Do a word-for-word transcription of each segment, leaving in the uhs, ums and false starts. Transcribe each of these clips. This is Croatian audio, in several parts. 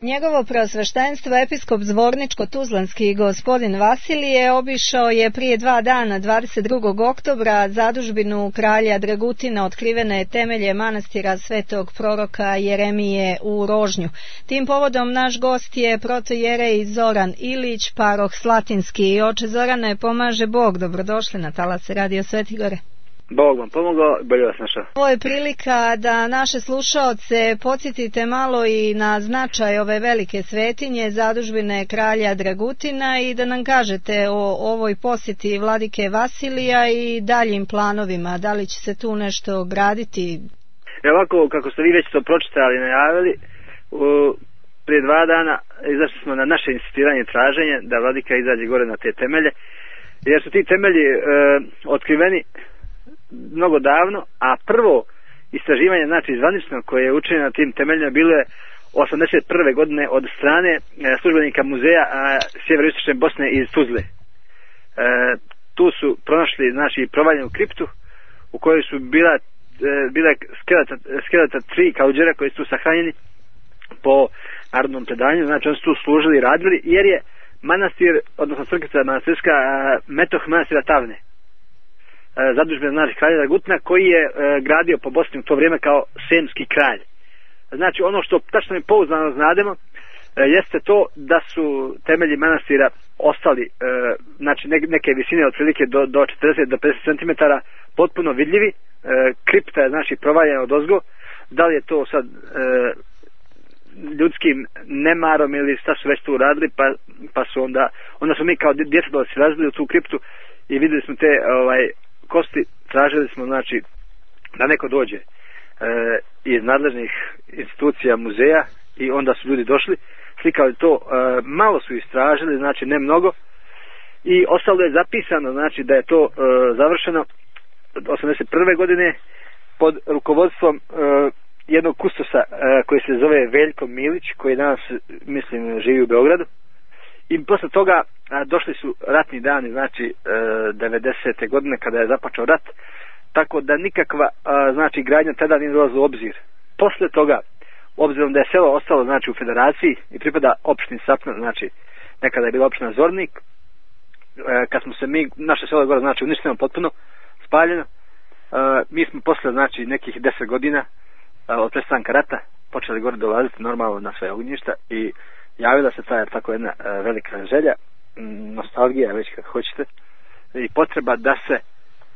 Njegovo preosveštenstvo episkop Zvorničko-Tuzlanski gospodin Vasilije obišao je prije dva dana, dvadeset drugog oktobra, zadužbinu kralja Dragutina, otkrivene temelje manastira svetog proroka Jeremije u Rožnju. Tim povodom naš gost je protojerej Zoran Ilić, paroh Slatinski. Oče Zorane, pomaže Bog, dobrodošli na talas Radio Svetigore. Bog vam pomogao, bolje vas našao. Ovo je prilika da naše slušaoce podsjetite malo i na značaj ove velike svetinje, zadužbine kralja Dragutina, i da nam kažete o ovoj posjeti vladike Vasilija i daljim planovima. Da li će se tu nešto graditi? E ovako, kako ste vi već to pročitali i najavili, u, prije dva dana izašli smo na naše insistiranje i traženje da vladika izađe gore na te temelje, jer su ti temelji e, otkriveni mnogo davno, a prvo istraživanje, znači zvanično, koje je učinjeno na tim temeljima, bilo je osamdeset prve godine od strane e, službenika muzeja a, sjeveroistočne Bosne iz Tuzle. E, tu su pronašli, znači, provaljenu kriptu u kojoj su bila e, bila skeleta, skeleta tri kauđera koji su tu sahranjeni po narodnom predanju, znači oni su tu služili i radili, jer je manastir, odnosno crkvica manastirska, metoh manastira Tavne, zadužbina, znači, kralja Dragutina, koji je e, gradio po Bosni u to vrijeme kao semski kralj. Znači, ono što tačno i pouzdano znademo e, jeste to da su temelji manastira ostali, e, znači ne, neke visine otprilike do, do četrdeset do pedeset centimetara potpuno vidljivi. E, kripta je, znači, provaljena odozgo. Da li je to sad e, ljudskim nemarom ili šta su već tu radili, pa, pa su onda onda smo mi kao djeca dolazili razbili u tu kriptu i vidjeli smo te ovaj kosti, tražili smo, znači, da neko dođe e, iz nadležnih institucija muzeja, i onda su ljudi došli, slikali to, e, malo su istražili, znači ne mnogo, i ostalo je zapisano, znači, da je to e, završeno osamdeset prve godine pod rukovodstvom e, jednog kustosa e, koji se zove Veljko Milić, koji danas, mislim, živi u Beogradu. I posle toga a, došli su ratni dani, znači e, devedesete godine, kada je započeo rat, tako da nikakva, a, znači, gradnja tada nije dolazila u obzir. Posle toga, obzirom da je selo ostalo, znači, u federaciji i pripada opštini Sapna, znači nekada je bila opština Zvornik, e, kad smo se mi, naše selo je gore, znači, uništeno potpuno, spaljeno, e, mi smo posle, znači, nekih deset godina e, od prestanka rata počeli gore dolaziti normalno na sve ognjišta i javila se ta tako jedna e, velika želja, nostalgija, već kako hoćete, i potreba da se e,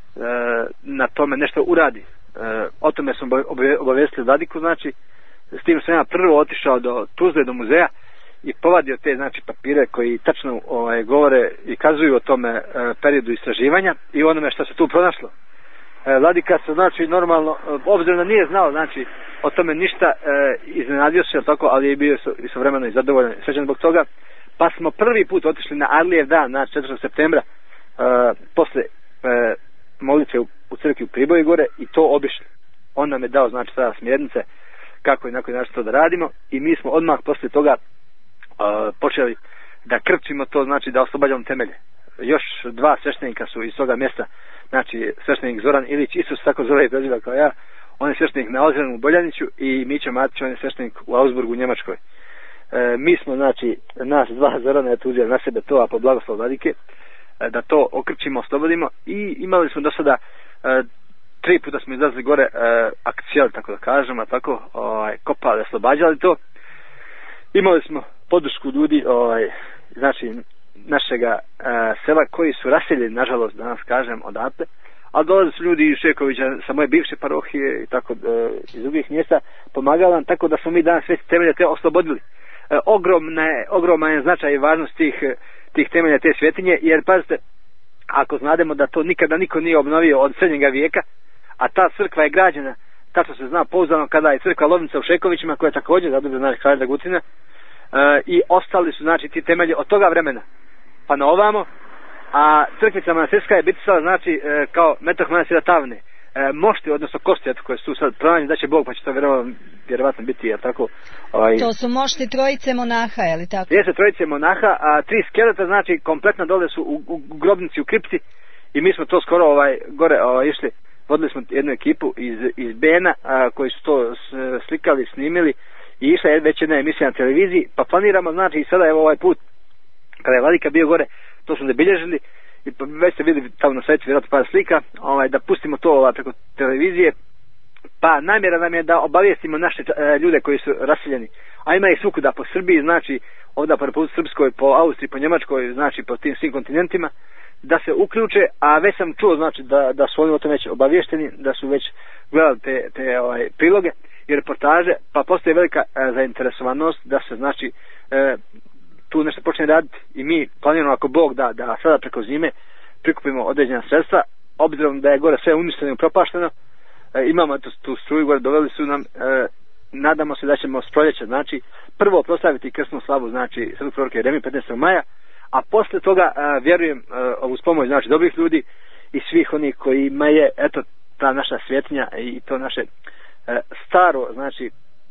na tome nešto uradi. E, o tome smo obavestili vladiku, znači, s tim sam ja prvo otišao do Tuzle, do muzeja, i povadio te, znači, papire koji tačno ovaj, govore i kazuju o tome e, periodu istraživanja i onome što se tu pronašlo. E, vladika se, znači, normalno, obzirom da nije znao, znači, o tome ništa, e, iznenadio se, tako, ali je bio istovremeno i zadovoljan, srećan zbog toga, pa smo prvi put otišli na Arlijev dan, znači četvrtog septembra, e, posle e, molitve u, u crkvi u Priboju gore, i to obišli. On nam je dao, znači, sada smjernice kako i na koji način to da radimo, i mi smo odmah posle toga e, počeli da krčimo to, znači da oslobađamo temelje. Još dva sveštenika su iz toga mjesta, znači sveštenik Zoran Ilić, Isus tako zove i preziva kao ja, on je sveštenik na Ozrenu u Boljaniću, i Mićo Matić, on je sveštenik u Augsburgu u Njemačkoj. E, mi smo, znači, nas dva Zorana je uzeli na sebe to, a po blagoslov vladike, e, da to okrčimo, oslobodimo, i imali smo do sada e, tri puta smo izlazili gore, e, akcijali, tako da kažemo, tako, ovaj, kopali, oslobađali to. Imali smo podršku ljudi, ovaj, znači, našega e, sela koji su raseljeni, nažalost, danas kažem, odatle, ali dolaze su ljudi iz Šekovića, sa moje bivše parohije i tako, e, iz drugih mjesta, pomagali nam, tako da smo mi danas sve temelje te oslobodili. E, ogromna je, ogroman je značaj i važnost tih, tih temelja te svetinje, jer pazite, ako znademo da to nikada niko nije obnovio od srednjega vijeka, a ta crkva je građena, tačno se zna pouzdano, kada je crkva Lovnica u Šekovićima, koja je također zadužena, znači, kralja Dragutina, e, i ostali su, znači, ti temelji od toga vremena pa na ovamo, a crkvica manastirska je bitisala, znači, e, kao metoh manastira Tavne. E, mošti, odnosno kosti, eto, koje su sad pronađene, da će Bog, pa će to vjerovatno, vjerovatno biti, jel tako? Ovaj... To su mošti trojice monaha, je li tako? Jeste trojice monaha, a tri skeleta, znači, kompletno dole su u, u grobnici, u kripti, i mi smo to skoro ovaj gore ovaj, išli, vodili smo jednu ekipu iz, iz Bena, a, koji su to slikali, snimili, i išla je već jedna emisija na televiziji, pa planiramo, znači i sada evo ovaj put, kada je vladika bio gore, to smo zabilježili, i već ste vidjeli tamo na sajtu vjerojatno par slika, ovaj, da pustimo to ovaj, preko televizije, pa namjera nam je da obavijestimo naše e, ljude koji su raseljeni, a ima ih svukuda po Srbiji, znači ovdje po Republici Srpskoj, po Austriji, po Njemačkoj, znači po tim svim kontinentima, da se uključe, a već sam čuo znači da, da su oni o tome već obavješteni, da su već gledali te, te ovaj, priloge i reportaže, pa postoji velika e, zainteresovanost da se znači e, tu nešto počne raditi i mi planiramo ako Bog da, da sada preko zime prikupimo određena sredstva, obzirom da je gore sve uništeno i propašteno, e, imamo tu, tu struju gore, doveli su nam, e, nadamo se da ćemo s proljeća, znači prvo proslaviti krsnu slavu, znači Svetog proroka Jeremije petnaestog maja, a posle toga a, vjerujem a, uz pomoć znači dobrih ljudi i svih onih kojima je eto ta naša svjetinja i to naše a, staro znači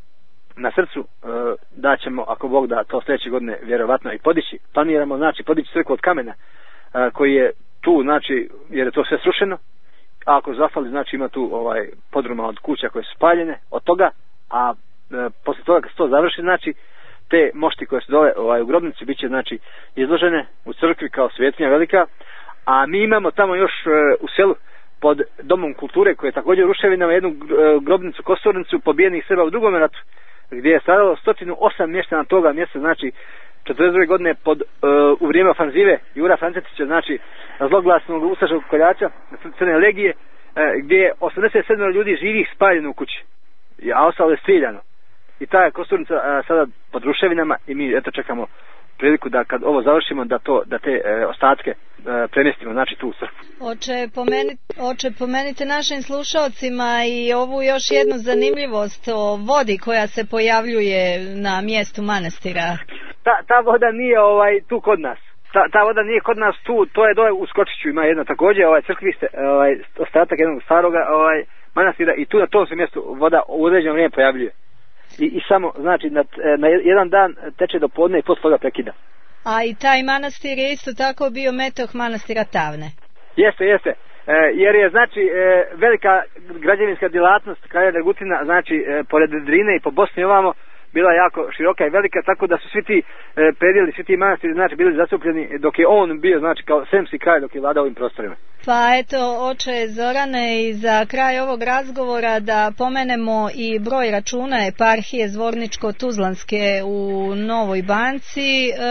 na srcu a, da ćemo ako Bog da to sljedeće godine vjerovatno i podići. Planiramo znači podići crkvu od kamena a, koji je tu znači jer je to sve srušeno, a ako zafali znači ima tu ovaj podruma od kuća koje su spaljene od toga, a a, posle toga kad se to završi znači te mošti koje su dole ovaj, u grobnici bit će znači izložene u crkvi kao svjetinja velika, a mi imamo tamo još e, u selu pod domom kulture koje je također ruševinama jednu e, grobnicu kosturnicu pobijenih Srba u drugom ratu gdje je stradalo sto osam mještana toga mjesta, znači četrdeset druge godine pod, e, u vrijeme ofanzive Jura Francetića, znači zloglasnog ustaškog koljača Crne legije, e, gdje je osamdeset sedam ljudi živih spaljeno u kući, a ostalo je strijeljano. I ta je kosturnica a, sada pod ruševinama i mi eto čekamo priliku da kad ovo završimo da to da te e, ostatke e, premjestimo znači tu u crkvu. Oče, pomeni, oče, pomenite našim slušalcima i ovu još jednu zanimljivost o vodi koja se pojavljuje na mjestu manastira. Ta, ta voda nije ovaj tu kod nas. Ta, ta voda nije kod nas tu, to je dole u Skočiću, ima jedna također ovaj crkviste, ovaj ostatak jednog staroga ovaj manastira i tu na tom se mjestu voda u određeno vrijeme pojavljuje. I, i samo, znači, na, na jedan dan teče do podne i posle toga prekida. A i taj manastir je isto tako bio metoh manastira Tavne. Jeste, jeste. E, jer je, znači, e, velika građevinska djelatnost kralja Dragutina, znači, e, pored Drine i po Bosni ovamo, bila jako široka i velika, tako da su svi ti e, predjeli, svi ti manastiri, znači, bili zastupljeni dok je on bio, znači, kao sremski kralj dok je vladao ovim prostorima. Pa eto, oče Zorane, i za kraj ovog razgovora da pomenemo i broj računa eparhije Zvorničko-Tuzlanske u Novoj Banci e,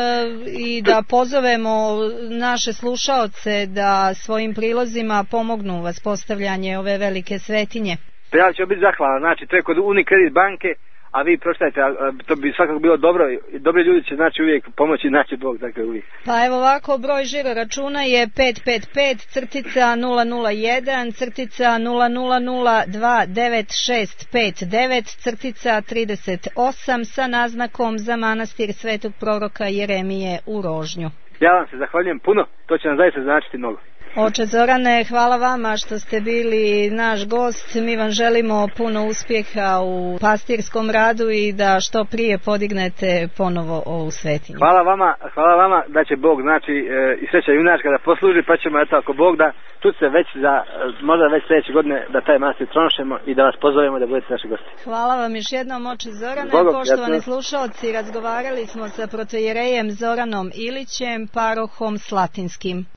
i da pozovemo naše slušaoce da svojim prilozima pomognu u vaspostavljanje ove velike svetinje. Ja ću biti zahvalan, znači, to je kod Unicredit banke, a vi pročitajte, to bi svakako bilo dobro, dobri ljudi će znači uvijek pomoći, znači Bog, dakle uvijek. Pa evo ovako, broj žiro računa je pet pet pet crtica nula nula jedan crtica nula nula nula dva devet šest pet devet crtica trideset osam sa naznakom za manastir Svetog proroka Jeremije u Rožnju. Ja vam se zahvaljujem puno, to će nam zaista značiti mnogo. Oče Zorane, hvala vama što ste bili naš gost. Mi vam želimo puno uspjeha u pastirskom radu i da što prije podignete ponovo ovu svetinju. Hvala vama, hvala vama da će Bog, znači, e, i sreća junačka da posluži, pa ćemo, eto, ako Bog da, čuti se već za, možda već sljedeće godine da taj manastir tronošemo i da vas pozovemo da budete naši gosti. Hvala vam još jednom, oče Zorane. Bogom, poštovani ja slušalci, razgovarali smo sa protojerejem Zoranom Ilićem, parohom Slatinskim.